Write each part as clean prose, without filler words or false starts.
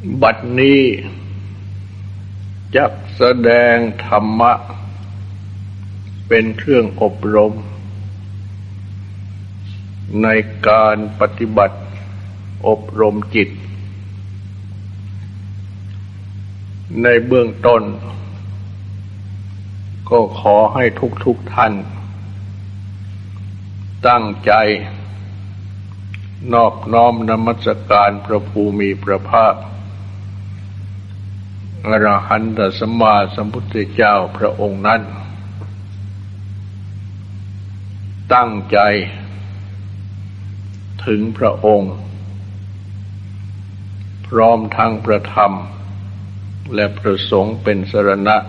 บัดนี้จักแสดงธรรมะเป็นเครื่องอบรมในการปฏิบัติอบรมจิตในเบื้องต้นก็ขอให้ทุกท่านตั้งใจนอบน้อมนมัสการพระภูมิพระภาคอรหันตสัมมาสัมพุทธเจ้าพระองค์นั้นตั้งใจถึงพระองค์พร้อมทั้งพระธรรมและพระสงฆ์เป็นสรณะ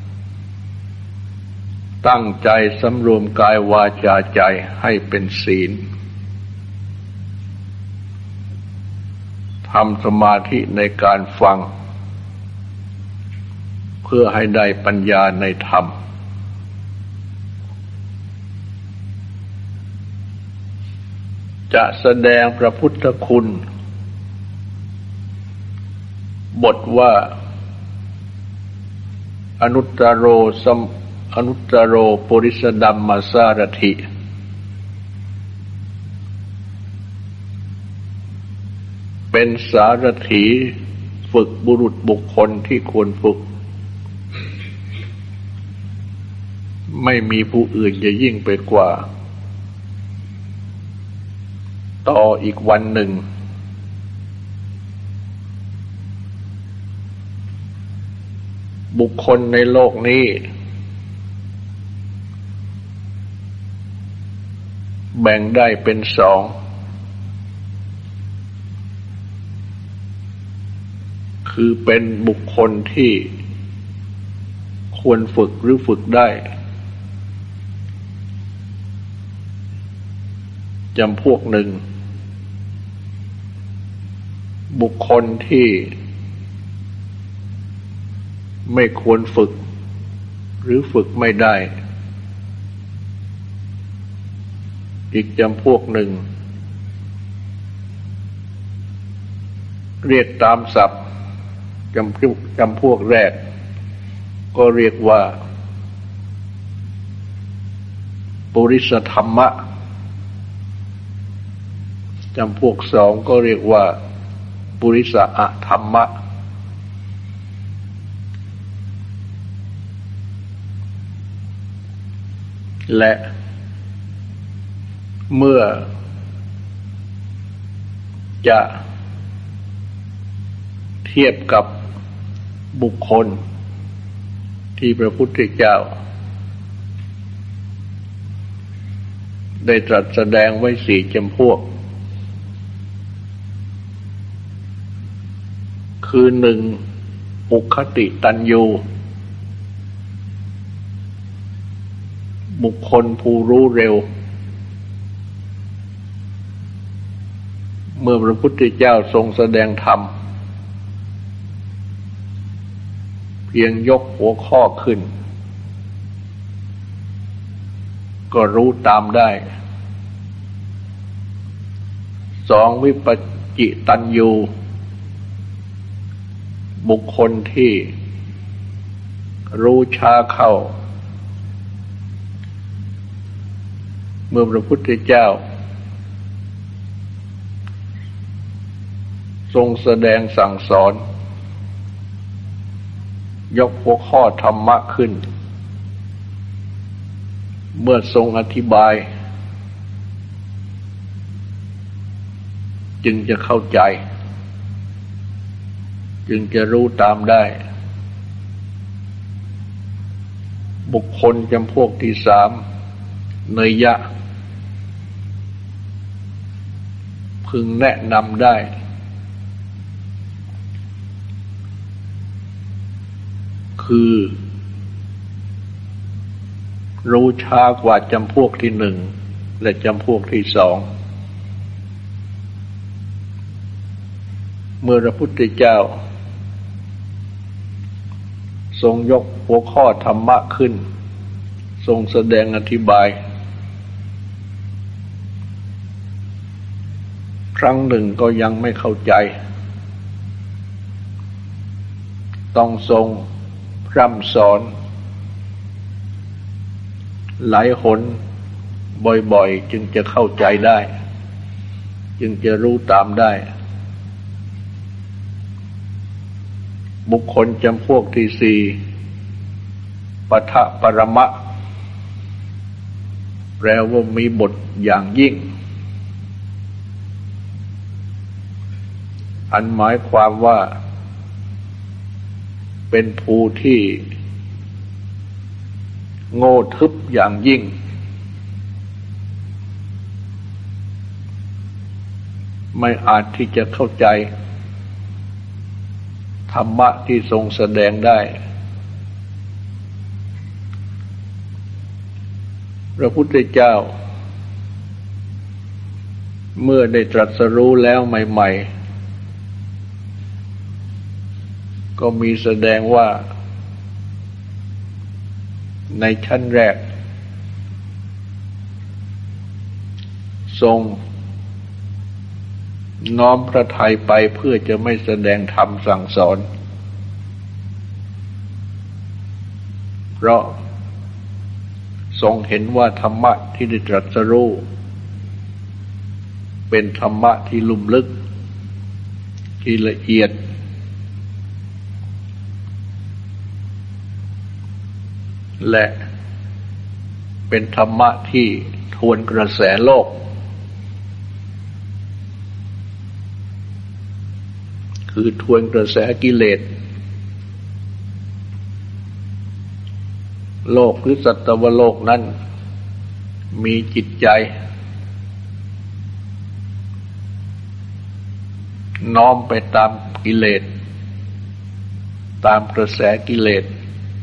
ตั้งใจสำรวมกายวาจาใจให้เป็นศีลทำสมาธิในการฟังเพื่อให้ได้ปัญญาในธรรมจะแสดงพระพุทธคุณบทว่าอนุตตโรปุริสดัมมาสารถิเป็นสารถีฝึกบุรุษบุคคลที่ควรฝึกไม่มีผู้อื่นจะยิ่งไปกว่าต่ออีกวันหนึ่งบุคคลในโลกนี้แบ่งได้เป็นสองคือเป็นบุคคลที่ควรฝึกหรือฝึกได้จำพวกหนึ่งบุคคลที่ไม่ควรฝึกหรือฝึกไม่ได้อีกจำพวกหนึ่งเรียกตามศัพท์จำพวกแรกก็เรียกว่าปุริสธรรมะจำพวกสองก็เรียกว่าปุริสอธรรมะและเมื่อจะเทียบกับบุคคลที่พระพุทธเจ้าได้ตรัสแสดงไว้สี่จำพวกคือหนึ่งอุคติตัญญูบุคคลผู้รู้เร็วเมื่อพระพุทธเจ้าทรงแสดงธรรมเพียงยกหัวข้อขึ้นก็รู้ตามได้สองวิปัสจิตัญญูบุคคลที่รู้ช้าเข้าเมื่อพระพุทธเจ้าทรงแสดงสั่งสอนยกหัวข้อธรรมะขึ้นเมื่อทรงอธิบายจึงจะเข้าใจจึงจะรู้ตามได้บุคคลจำพวกที่สามเนยยะพึงแนะนำได้คือรู้ช้ากว่าจำพวกที่หนึ่งและจำพวกที่สองเมื่อพระพุทธเจ้าทรงยกหัวข้อธรรมะขึ้นทรงแสดงอธิบายครั้งหนึ่งก็ยังไม่เข้าใจต้องทรงพร่ำสอนหลายหนบ่อยๆจึงจะเข้าใจได้จึงจะรู้ตามได้บุคคลจำพวกที่สี่ปทะปรมะแปลว่ามีบทอย่างยิ่งอันหมายความว่าเป็นผู้ที่โง่ทึบอย่างยิ่งไม่อาจที่จะเข้าใจธรรมะที่ทรงแสดงได้พระพุทธเจ้าเมื่อได้ตรัสรู้แล้วใหม่ๆก็มีแสดงว่าในชั้นแรกทรงน้อมพระทัยไปเพื่อจะไม่แสดงธรรมสั่งสอนเพราะทรงเห็นว่าธรรมะที่ได้ตรัสรู้เป็นธรรมะที่ลุ่มลึกที่ละเอียดและเป็นธรรมะที่ทวนกระแสโลกคือทวนกระแสกิเลสโลกหรือสัตวโลกนั้นมีจิตใจน้อมไปตามกิเลสตามกระแสกิเลส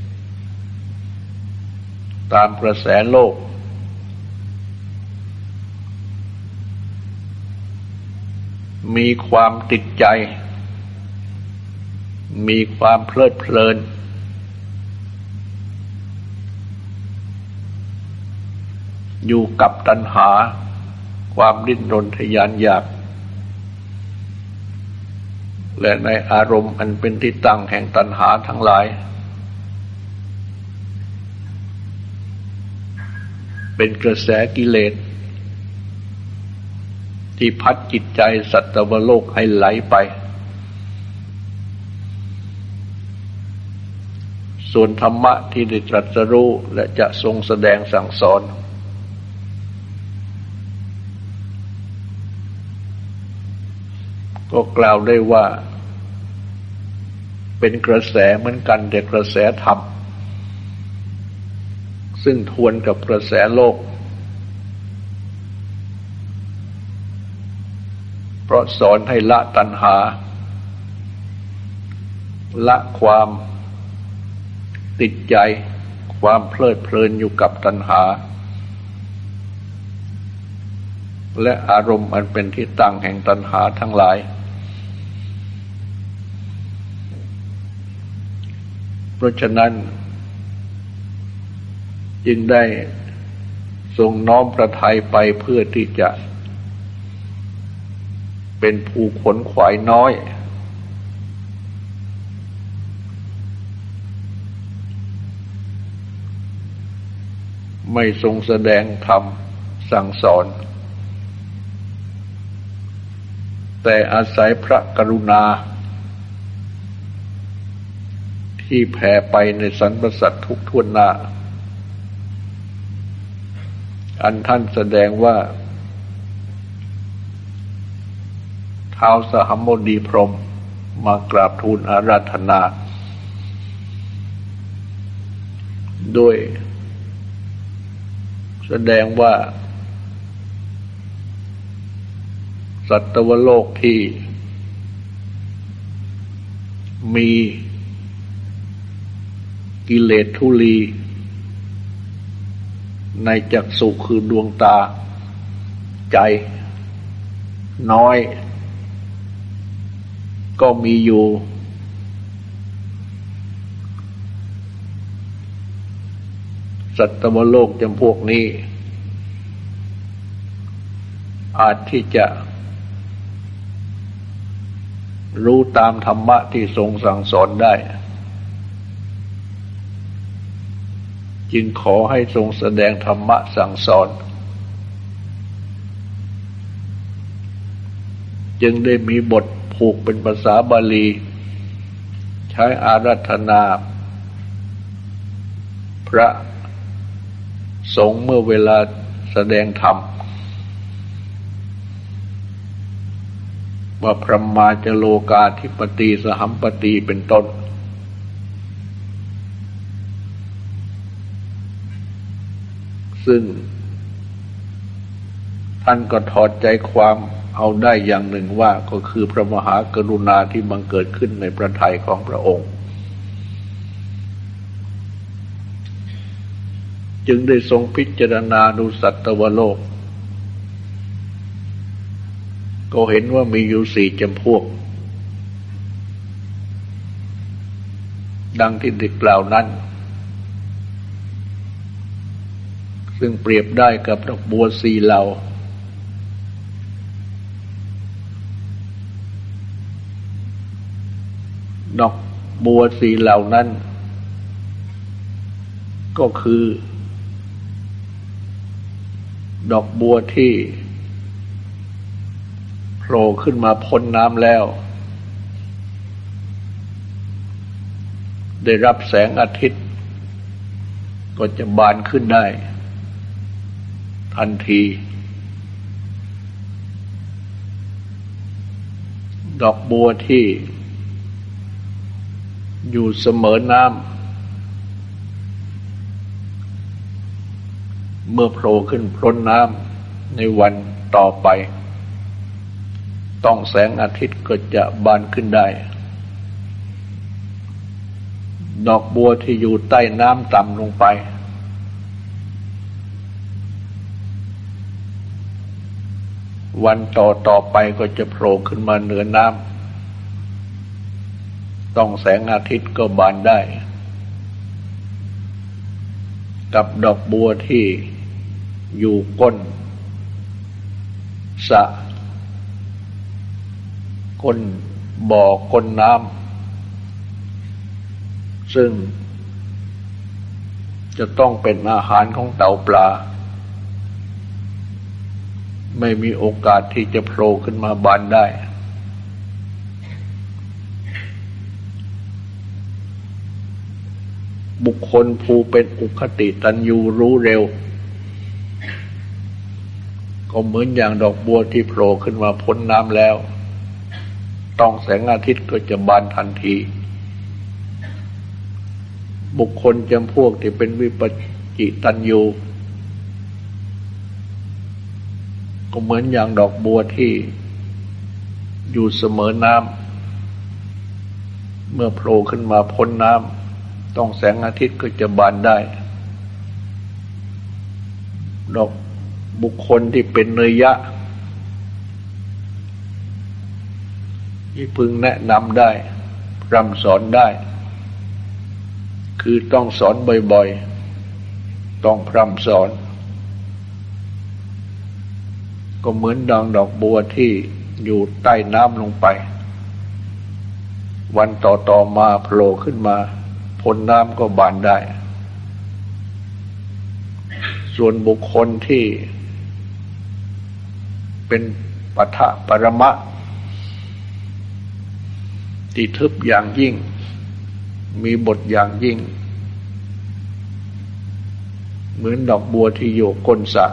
ตามกระแสโลกมีความติดใจมีความเพลิดเพลินอยู่กับตัณหาความดิ้นรนทะยานอยากและในอารมณ์อันเป็นที่ตั้งแห่งตัณหาทั้งหลายเป็นกระแสกิเลสที่พัดจิตใจสัตวโลกให้ไหลไปส่วนธรรมะที่ได้ตรัสรู้และจะทรงแสดงสั่งสอนก็กล่าวได้ว่าเป็นกระแสเหมือนกันแต่กระแสธรรมซึ่งทวนกับกระแสโลกเพราะสอนให้ละตัณหาละความติดใจความเพลิดเพลินอยู่กับตัณหาและอารมณ์อันเป็นที่ตั้งแห่งตัณหาทั้งหลายเพราะฉะนั้นจึงได้ทรงน้อมพระทัยไปเพื่อที่จะเป็นผู้ขนขวายน้อยไม่ทรงแสดงธรรมสั่งสอนแต่อาศัยพระกรุณาที่แผ่ไปในสรรพสัตว์ทุกทั่วหน้าอันท่านแสดงว่าท้าวสหัมมดีพรหมมากราบทูลอาราธนาด้วยแสดงว่าสัตวโลกที่มีกิเลสทุลีในจักษุคือดวงตาใจน้อยก็มีอยู่สัตวโลกจำพวกนี้อาจที่จะรู้ตามธรรมะที่ทรงสั่งสอนได้จึงขอให้ทรงแสดงธรรมะสั่งสอนจึงได้มีบทผูกเป็นภาษาบาลีใช้อาราธนาพระสงฆ์เมื่อเวลาแสดงธรรมว่าพระมาจโลกาธิปติสหัมปติเป็นต้นซึ่งท่านก็ถอดใจความเอาได้อย่างหนึ่งว่าก็คือพระมหากรุณาที่บังเกิดขึ้นในพระทัยของพระองค์จึงได้ทรงพิจารณาดูสัตวโลกก็เห็นว่ามีอยู่สี่จำพวกดังที่ได้กล่าวนั้นซึ่งเปรียบได้กับดอกบัวสี่เหล่าดอกบัวสี่เหล่านั้นก็คือดอกบัวที่โผล่ขึ้นมาพ้นน้ำแล้วได้รับแสงอาทิตย์ก็จะบานขึ้นได้ทันทีดอกบัวที่อยู่เสมอน้ำเมื่อโผล่ขึ้นพ้นน้ำในวันต่อไปต้องแสงอาทิตย์ก็จะบานขึ้นได้ดอกบัวที่อยู่ใต้น้ำต่ำลงไปวันต่อไปก็จะโผล่ขึ้นมาเหนือน้ำต้องแสงอาทิตย์ก็บานได้กับดอกบัวที่อยู่ก้นสระก้นบ่อก้นน้ำซึ่งจะต้องเป็นอาหารของเต่าปลาไม่มีโอกาสที่จะโผล่ขึ้นมาบานได้บุคคลผู้เป็นอุคติตัญญูรู้เร็วก็เหมือนอย่างดอกบัวที่โผล่ขึ้นมาพ้นน้ำแล้วต้องแสงอาทิตย์ก็จะบานทันทีบุคคลจำพวกที่เป็นวิปจิตัญญูก็เหมือนอย่างดอกบัวที่อยู่เสมอน้ำเมื่อโผล่ขึ้นมาพ้นน้ำต้องแสงอาทิตย์ก็จะบานได้ดอกบุคคลที่เป็นเนยยะที่พึงแนะนำได้รำสอนได้คือต้องสอนบ่อยๆต้องพร่ำสอนก็เหมือนดังดอกบัวที่อยู่ใต้น้ำลงไปวันต่อมาโผล่ขึ้นมาพ้นน้ำก็บานได้ส่วนบุคคลที่เป็นปฐะปรมะที่ทึบอย่างยิ่งมีบทอย่างยิ่งเหมือนดอกบัวที่อยู่ก้นสระ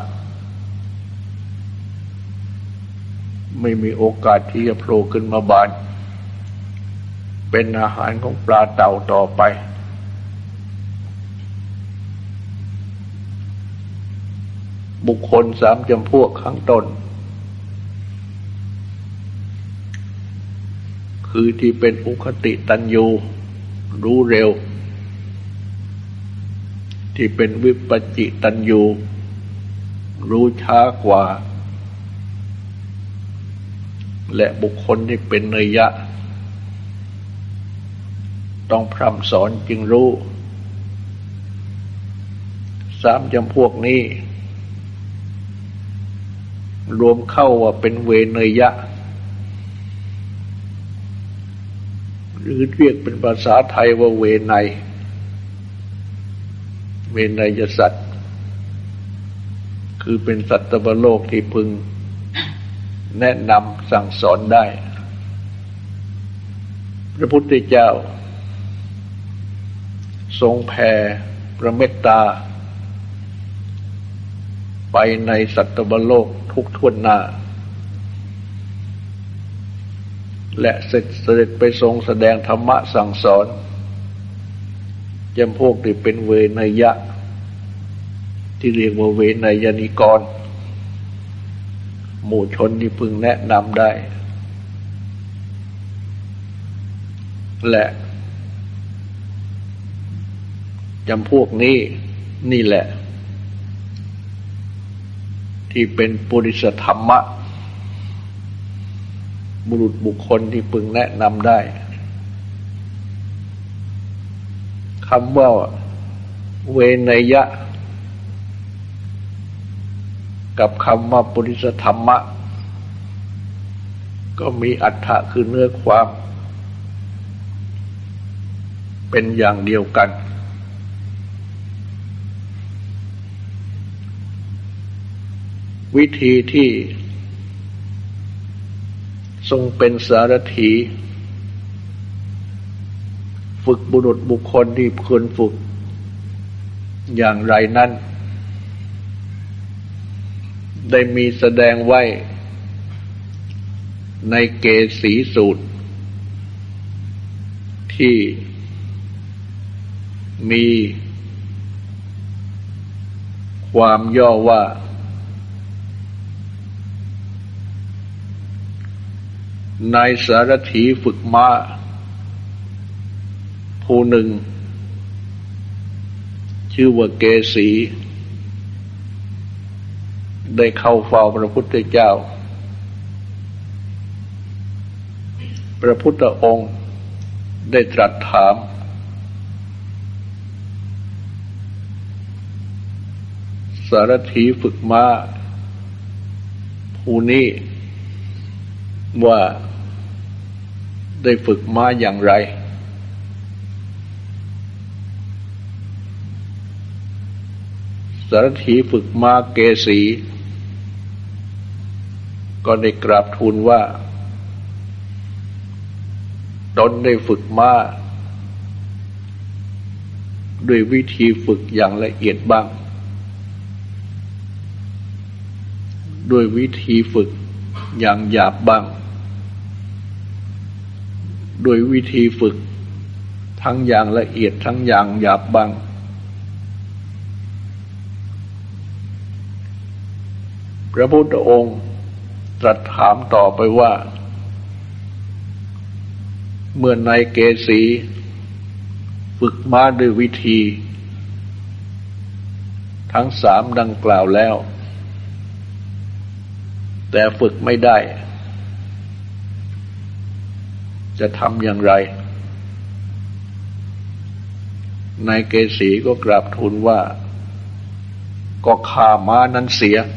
ไม่มีโอกาสที่จะโผล่ขึ้นมาบานเป็นอาหารของปลาเต่าต่อไปบุคคลสามจำพวกข้างต้นคือที่เป็นอุคติตัญญูรู้เร็วที่เป็นวิปจิตัญญูรู้ช้ากว่าและบุคคลที่เป็นเนยยะต้องพร่ำสอนจึงรู้สามจำพวกนี้รวมเข้าว่าเป็นเวเนยยะหรือเรียกเป็นภาษาไทยว่าเวไนเวนยสัตว์คือเป็นสัตวโลกที่พึงแนะนำสั่งสอนได้พระพุทธเจ้าทรงแผ่พระเมตตาไปในสัตวโลกทุกทั่วหน้าและเสด็จไปทรงแสดงธรรมะสั่งสอนจำพวกที่เป็นเวนยะที่เรียกว่าเวนยนิกรหมู่ชนที่พึงแนะนำได้และจำพวกนี้นี่แหละที่เป็นปุริสธรรมะบุรุษบุคคลที่พึงแนะนำได้คำว่าเวนยะกับคำว่าปุริสธรรมะก็มีอรรถะคือเนื้อความเป็นอย่างเดียวกันวิธีที่ทรงเป็นสารถีฝึกบุรุษบุคคลที่ควรฝึกอย่างไรนั้นได้มีแสดงไว้ในเกสีสูตรที่มีความย่อว่านายสารถีฝึกม้าผู้หนึ่งชื่อว่าเกสีได้เข้าเฝ้าพระพุทธเจ้าพระพุทธองค์ได้ตรัสถามสารถีฝึกม้าผู้นี้ว่าได้ฝึกม้าอย่างไรสารถีฝึกม้าเกสีก็ได้กราบทูลว่าตนได้ฝึกม้าด้วยวิธีฝึกอย่างละเอียดบ้างด้วยวิธีฝึกอย่างหยาบบ้างด้วยวิธีฝึกทั้งอย่างละเอียดทั้งอย่างหยาบบ้างพระพุทธองค์ตรัสถามต่อไปว่าเมื่อนายเกสีฝึกม้าด้วยวิธีทั้งสามดังกล่าวแล้วแต่ฝึกไม่ได้จะทำอย่างไรนายเกสีก็กราบทูลว่าก็ฆ่าม้านั้นเสีย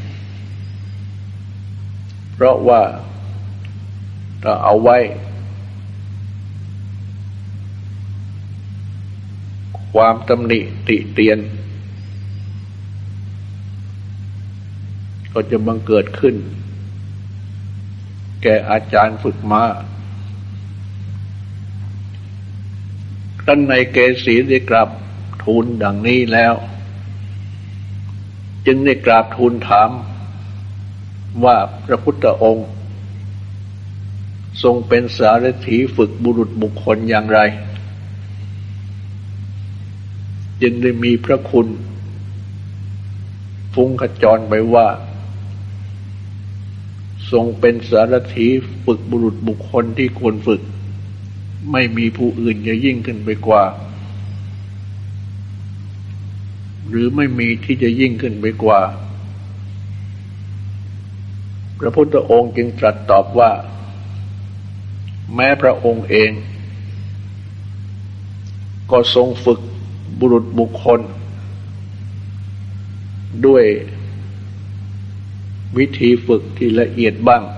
เพราะว่าถ้าเอาไว้ความตำหนิติเตียนก็จะบังเกิดขึ้นแก่อาจารย์ฝึกม้าท่านนายเกสีได้กราบทูลดังนี้แล้วจึงได้กราบทูลถามว่าพระพุทธองค์ทรงเป็นสารถีฝึกบุรุษบุคคลอย่างไรจึงได้มีพระคุณฟุ้งขจรไปว่าทรงเป็นสารถีฝึกบุรุษบุคคลที่ควรฝึกไม่มีผู้อื่นจะยิ่งขึ้นไปกว่าหรือไม่มีที่จะยิ่งขึ้นไปกว่าพระพุทธองค์จึงตรัสตอบว่าแม้พระองค์เองก็ทรงฝึกบุรุษบุคคลด้วยวิธีฝึกที่ละเอียดบ้าง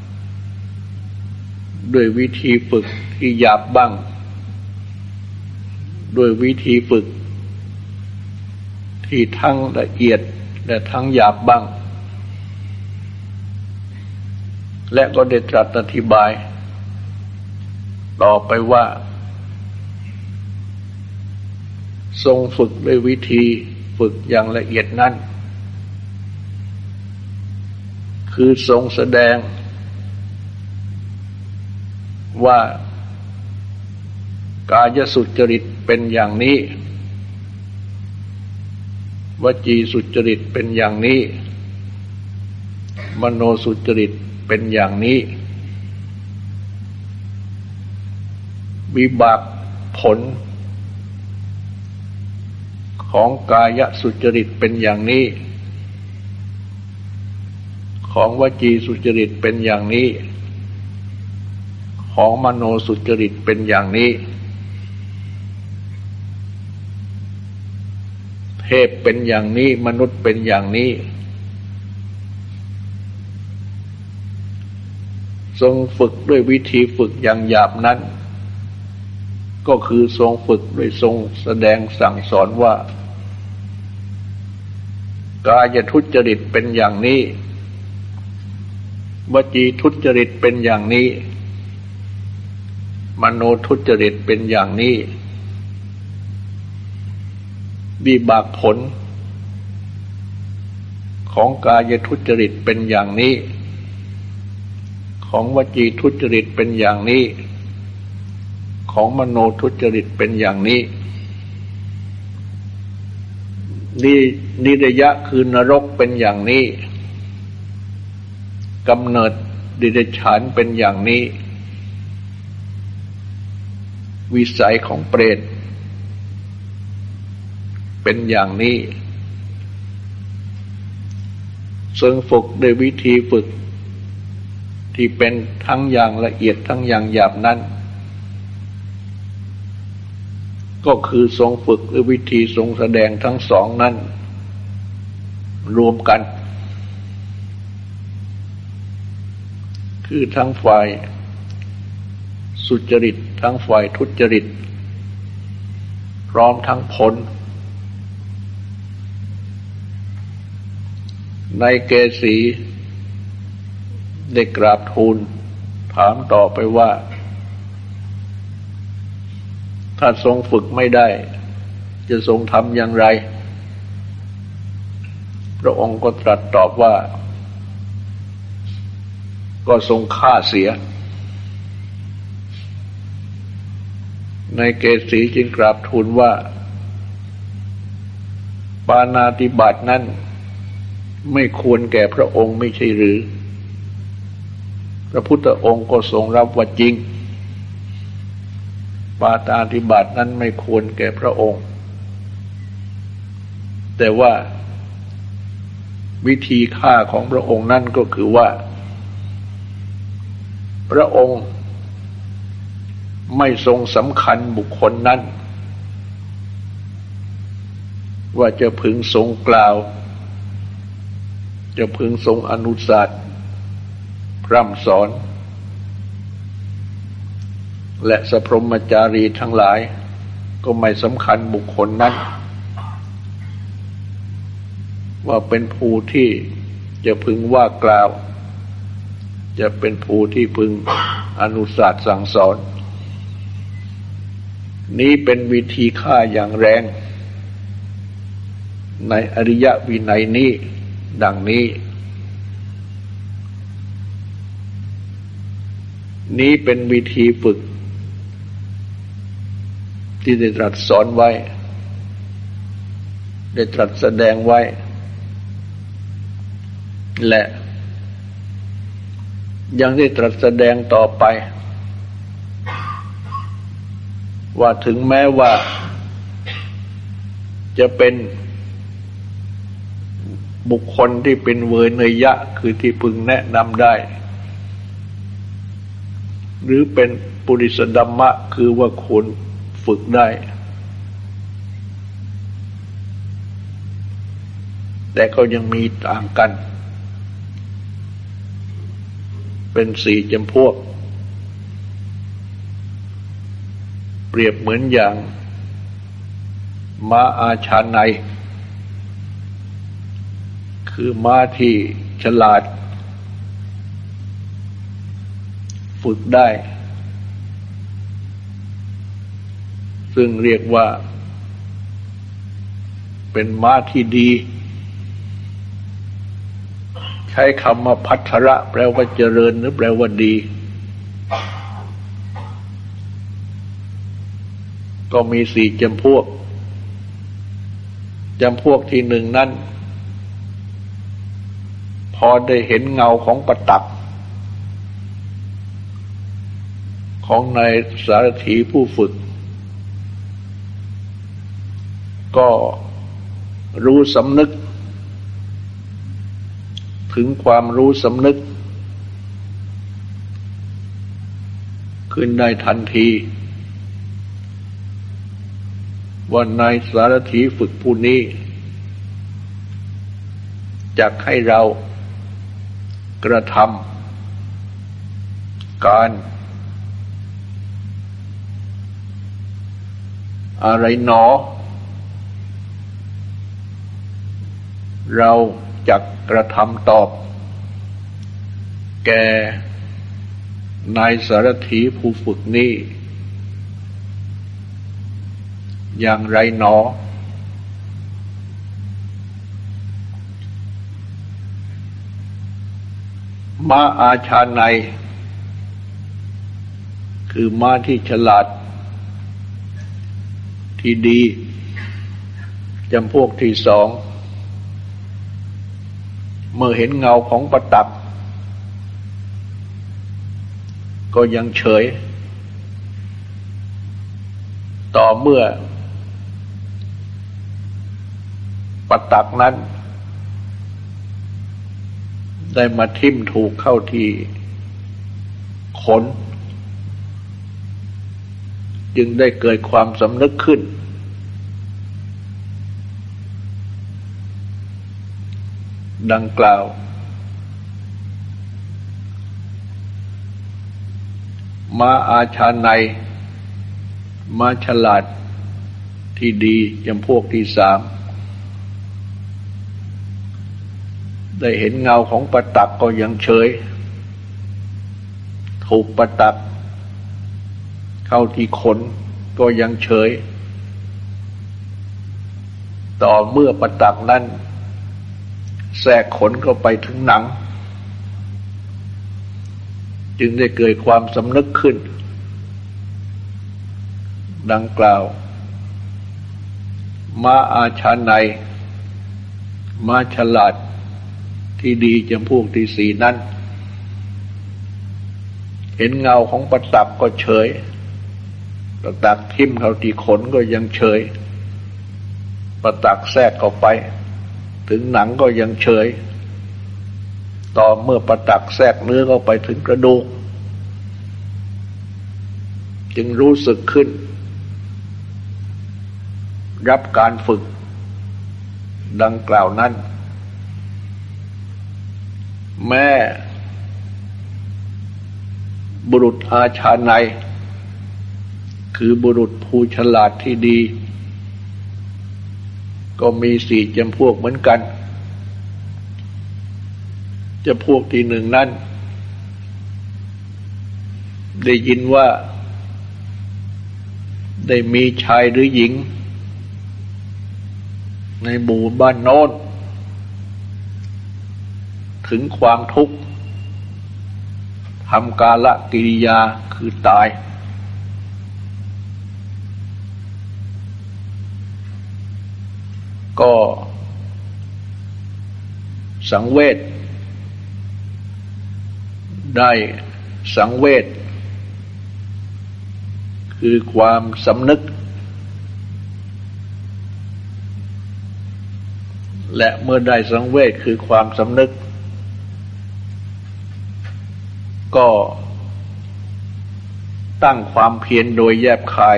ด้วยวิธีฝึกที่หยาบบ้างด้วยวิธีฝึกที่ทั้งละเอียดและทั้งหยาบบ้างและก็ได้ตรัสอธิบายต่อไปว่าทรงฝึกด้วยวิธีฝึกอย่างละเอียดนั้นคือทรงแสดงว่ากายสุจริตเป็นอย่างนี้วจีสุจริตเป็นอย่างนี้มโนสุจริตเป็นอย่างนี้วิบากผลของกายสุจริตเป็นอย่างนี้ของวจีสุจริตเป็นอย่างนี้ของมโนสุจริตเป็นอย่างนี้เทพเป็นอย่างนี้มนุษย์เป็นอย่างนี้ทรงฝึกด้วยวิธีฝึกอย่างหยาบนั้นก็คือทรงฝึกด้วยทรงแสดงสั่งสอนว่ากายทุจริตเป็นอย่างนี้วจีทุจริตเป็นอย่างนี้มโนทุจริตเป็นอย่างนี้วิบากผลของกายทุจริตเป็นอย่างนี้ของวจีทุจริตเป็นอย่างนี้ของมโนทุจริตเป็นอย่างนี้นิรยะคือนรกเป็นอย่างนี้กำเนิดดิเรกชันเป็นอย่างนี้วิสัยของเปรตเป็นอย่างนี้ซึ่งฝึกด้วยวิธีฝึกที่เป็นทั้งอย่างละเอียดทั้งอย่างหยาบนั้นก็คือทรงฝึกด้วยวิธีทรงแสดงทั้งสองนั้นรวมกันคือทั้งฝ่ายสุจริตทั้งฝ่ายทุจริตพร้อมทั้งผลในเกสีได้กราบทูลถามต่อไปว่าถ้าทรงฝึกไม่ได้จะทรงทำอย่างไรพระองค์ก็ตรัสตอบว่าก็ทรงฆ่าเสียในเกสีจึงกราบทูลว่าปาณาติบาตนั้นไม่ควรแก่พระองค์ไม่ใช่หรือพระพุทธองค์ก็ทรงรับว่าจริงปาณาติบาตนั้นไม่ควรแก่พระองค์แต่ว่าวิธีฆ่าของพระองค์นั่นก็คือว่าพระองค์ไม่ทรงสำคัญบุคคลนั้นว่าจะพึงทรงกล่าวจะพึงทรงอนุสาสน์พร่ำสอนและสัพพมจารีทั้งหลายก็ไม่สำคัญบุคคลนั้นว่าเป็นผู้ที่จะพึงว่ากล่าวจะเป็นผู้ที่พึงอนุสาสน์สั่งสอนนี้เป็นวิธีฆ่าอย่างแรงในอริยวินัยนี้ดังนี้นี้เป็นวิธีฝึกที่ได้ตรัสสอนไว้ได้ตรัสแสดงไว้และยังได้ตรัสแสดงต่อไปว่าถึงแม้ว่าจะเป็นบุคคลที่เป็นเวเนยยะคือที่พึงแนะนำได้หรือเป็นปุริสดัมมะคือว่าควรฝึกได้แต่ก็ยังมีต่างกันเป็น4จำพวกเปรียบเหมือนอย่างม้าอาชาไนคือม้าที่ฉลาดฝึกได้ซึ่งเรียกว่าเป็นม้าที่ดีใช้คำว่าพัทระแปลว่าเจริญหรือแปลว่าดีก็มี4 จำพวกที่หนึ่งนั้นพอได้เห็นเงาของประตักของนายสารถีผู้ฝึกก็รู้สำนึกถึงความรู้สำนึกขึ้นได้ทันทีว่านายสารถีฝึกผู้นี้จักให้เรากระทำการอะไรหนอเราจักกระทำตอบแก่นายสารถีผู้ฝึกนี้อย่างไรหนอม้าอาชาไนยคือม้าที่ฉลาดที่ดีจำพวกที่2เมื่อเห็นเงาของประตักก็ยังเฉยต่อเมื่อประตักนั้นได้มาทิ่มถูกเข้าที่ขนจึงได้เกิดความสำนึกขึ้นดังกล่าวม้าอาชาไนยม้าฉลาดที่ดีจำพวกที่3ได้เห็นเงาของประตักก็ยังเฉยถูกประตักเข้าที่ขนก็ยังเฉยต่อเมื่อประตักนั้นแทรกขนเข้าไปถึงหนังจึงได้เกิดความสำนึกขึ้นดังกล่าวม้าอาชาไนยม้าฉลาดที่ดีจำพวกที่4นั้นเห็นเงาของประตักก็เฉยประตักทิ่มเข้าที่ขนก็ยังเฉยประตักแทรกเข้าไปถึงหนังก็ยังเฉยต่อเมื่อประตักแทรกเนื้อเข้าไปถึงกระดูกจึงรู้สึกขึ้นรับการฝึกดังกล่าวนั้นแม้บุรุษอาชาไนยคือบุรุษผู้ฉลาดที่ดีก็มี4 จำพวกเหมือนกันจำพวกที่1นั้นได้ยินว่าได้มีชายหรือหญิงในหมู่บ้านโน้นถึงความทุกข์ทำกาลกิริยาคือตายก็สังเวชได้สังเวชคือความสำนึกและเมื่อได้สังเวชคือความสำนึกก็ตั้งความเพียรโดยแยบคาย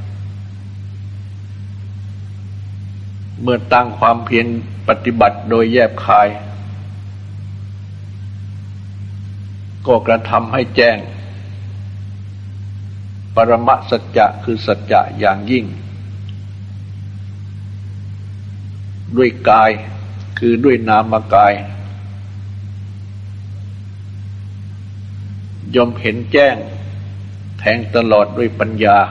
เมื่อตั้งความเพียรปฏิบัติโดยแยบคายก็กระทำให้แจ้งปรมสัจจะคือสัจจะอย่างยิ่งด้วยกายคือด้วยนามกายย่อมเห็นแจ้งแทงตลอดด้วยปัญญา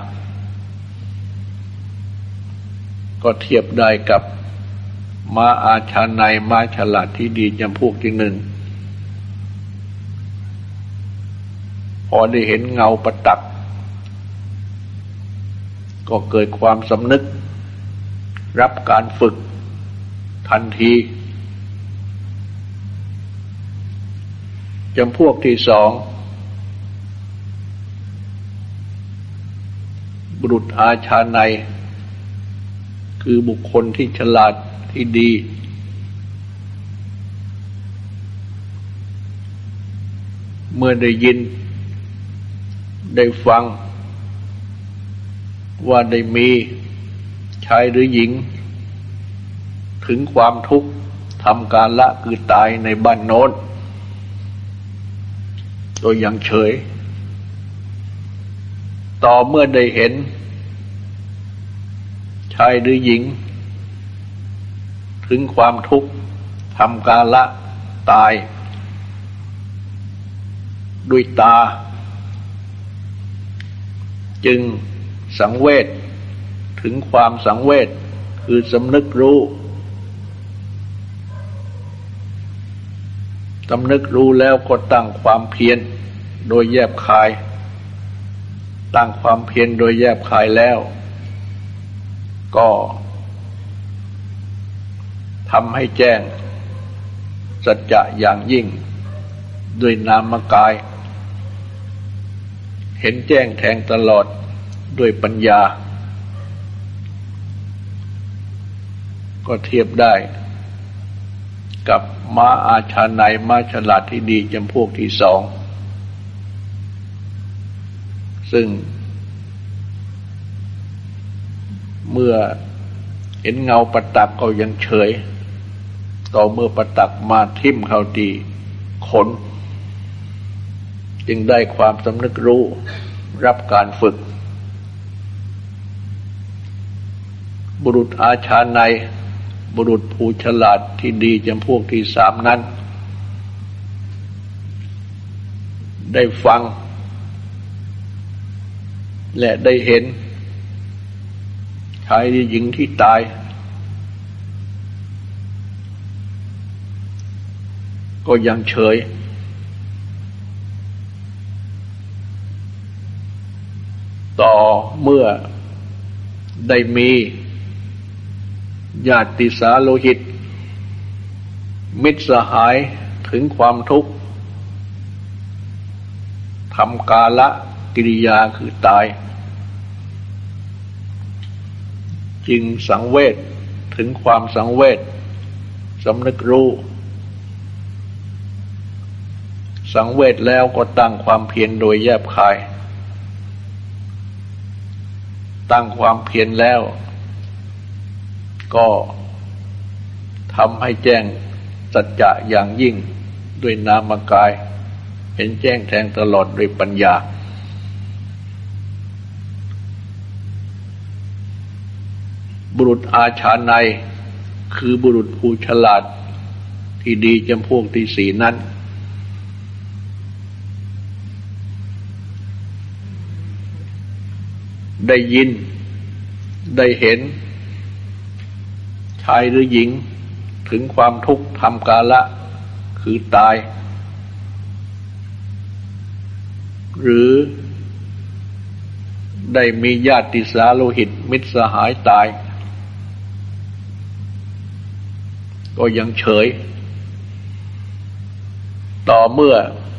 ก็เทียบได้กับม้าอาชาไนม้าฉลาดที่ดีจำพวกที่หนึ่งพอได้เห็นเงาประตักก็เกิดความสำนึกรับการฝึกทันทีจำพวกที่สองบุรุษอาชาไนคือบุคคลที่ฉลาดที่ดีเมื่อได้ยินได้ฟังว่าได้มีชายหรือหญิงถึงความทุกข์ทำการละคือตายในบ้านโน้นโดยยังเฉยต่อเมื่อได้เห็นชายหรือหญิงถึงความทุกข์ทำการละตายด้วยตาจึงสังเวชถึงความสังเวชคือสำนึกรู้สำนึกรู้แล้วก็ตั้งความเพียรโดยแยบคายตั้งความเพียรโดยแยบคายแล้วก็ทำให้แจ้งสัจจะอย่างยิ่งด้วยนามกายเห็นแจ้งแทงตลอดด้วยปัญญาก็เทียบได้กับม้าอาชาไนม้าฉลาดที่ดีจำพวกที่สองซึ่งเมื่อเห็นเงาประตักก็ยังเฉยต่อเมื่อประตักมาทิ่มเข้าที่ขนจึงได้ความสำนึกรู้รับการฝึกบุรุษอาชาไนบุรุษผู้ฉลาดที่ดีจำพวกที่สามนั้นได้ฟังและได้เห็นชายหรือหญิงที่ตายก็ยังเฉยต่อเมื่อได้มีญาติสาโลหิตมิตรสหายถึงความทุกข์ทำกาลกิริยาคือตายจึงสังเวชถึงความสังเวชสำนึกรู้สังเวชแล้วก็ตั้งความเพียรโดยแยบคายตั้งความเพียรแล้วก็ทำให้แจ้งสัจจะอย่างยิ่งด้วยนามกายเห็นแจ้งแทงตลอดด้วยปัญญาบุรุษอาชาไนคือบุรุษผู้ฉลาดที่ดีจำพวกที่สี่นั้นได้ยินได้เห็นชายหรือหญิงถึงความทุกข์ทำกาละคือตายหรือได้มีญาติสาโลหิตมิตรสหายตายก็ยังเฉยต่อเมื่อ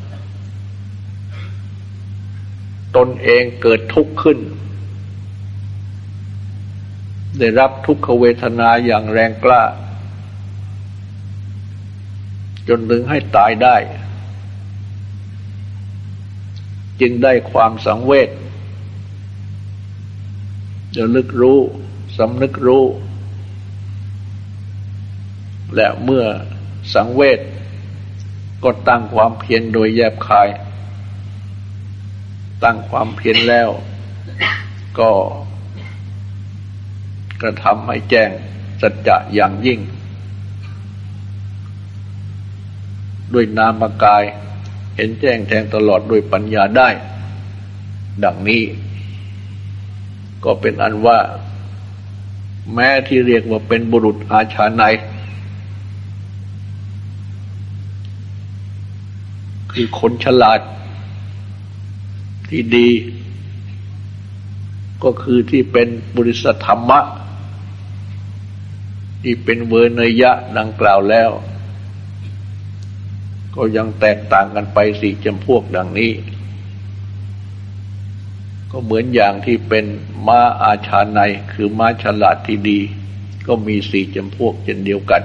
ตนเองเกิดทุกข์ขึ้นได้รับทุกขเวทนาอย่างแรงกล้าจนถึงให้ตายได้จึงได้ความสังเวชระลึกรู้สำนึกรู้และเมื่อสังเวชก็ตั้งความเพียรโดยแยบคายตั้งความเพียรแล้วก็กระทำให้แจ้งสัจจะอย่างยิ่งด้วยนามกายเห็นแจ้งแทงตลอดด้วยปัญญาได้ดังนี้ก็เป็นอันว่าแม้ที่เรียกว่าเป็นบุรุษอาชาไนยคือคนฉลาดที่ดีก็คือที่เป็นบริษัทธรรมะที่เป็นเวเนยยะดังกล่าวแล้วก็ยังแตกต่างกันไปสี่จำพวกดังนี้ก็เหมือนอย่างที่เป็นม้าอาชาไนยคือม้าฉลาดที่ดีก็มีสี่จำพวกเช่นเดียวกัน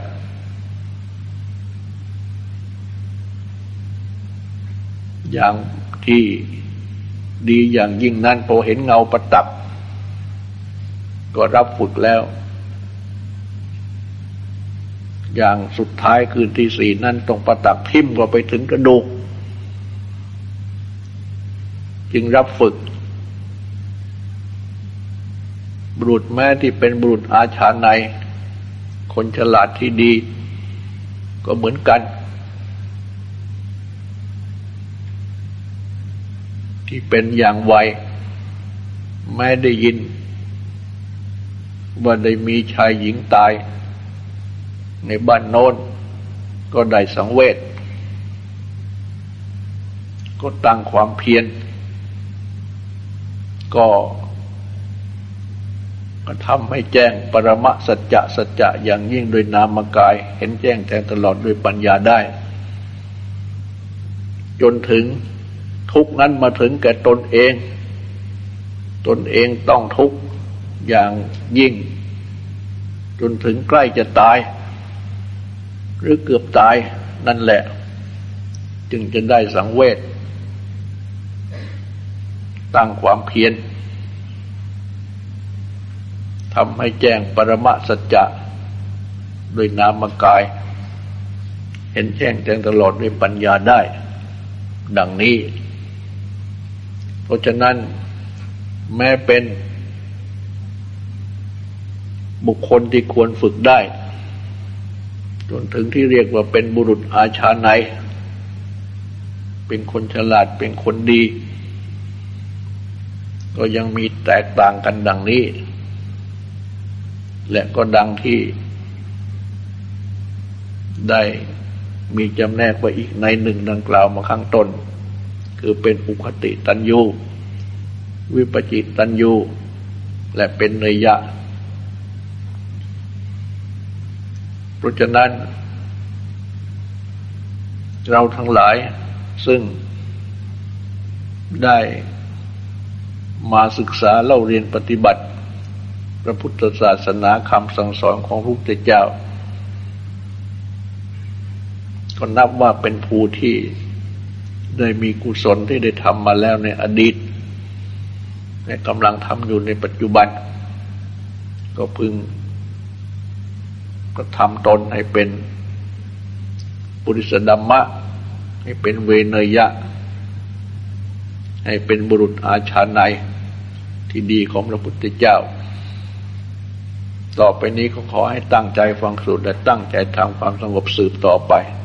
อย่างที่ดีอย่างยิ่งนั้นพอเห็นเงาประดับก็รับฝึกแล้วอย่างสุดท้ายคืนที่สี่นั้นต้องประดับทิ่มก็ไปถึงกระดูกจึงรับฝึกบุรุษแม้ที่เป็นบุรุษอาชาไนยคนฉลาดที่ดีก็เหมือนกันที่เป็นอย่างไวแม้ได้ยินว่าได้มีชายหญิงตายในบ้านโน้นก็ได้สังเวชก็ตั้งความเพียรก็ทำให้แจ้งปรมสัจจะอย่างยิ่งโดยนามกายเห็นแจ้งแทงตลอดด้วยปัญญาได้จนถึงทุกข์นั้นมาถึงแก่ตนเองต้องทุกข์อย่างยิ่งจนถึงใกล้จะตายหรือเกือบตายนั่นแหละจึงจะได้สังเวชตั้งความเพียรทำให้แจ้งปรมสัจจะโดยนามกายเห็นแจ้งแทงตลอดด้วยปัญญาได้ดังนี้เพราะฉะนั้นแม้เป็นบุคคลที่ควรฝึกได้จนถึงที่เรียกว่าเป็นบุรุษอาชาไนยเป็นคนฉลาดเป็นคนดีก็ยังมีแตกต่างกันดังนี้และก็ดังที่ได้มีจำแนกไว้อีกในหนึ่งดังกล่าวมาข้างต้นคือเป็นอุคติตัญญูวิปจิตัญญูและเป็นเนยยะเพราะฉะนั้นเราทั้งหลายซึ่งได้มาศึกษาเล่าเรียนปฏิบัติพระพุทธศาสนาคำสั่งสอนของพระพุทธเจ้าก็นับว่าเป็นผู้ที่ได้มีกุศลที่ได้ทำมาแล้วในอดีตและกำลังทำอยู่ในปัจจุบันก็พึงก็ทำตนให้เป็นปุริสดัมมะให้เป็นเวเนยยะให้เป็นบุรุษอาชาไนยที่ดีของพระพุทธเจ้าต่อไปนี้ก็ขอให้ตั้งใจฟังสูตรและตั้งใจทำความสงบสืบต่อไป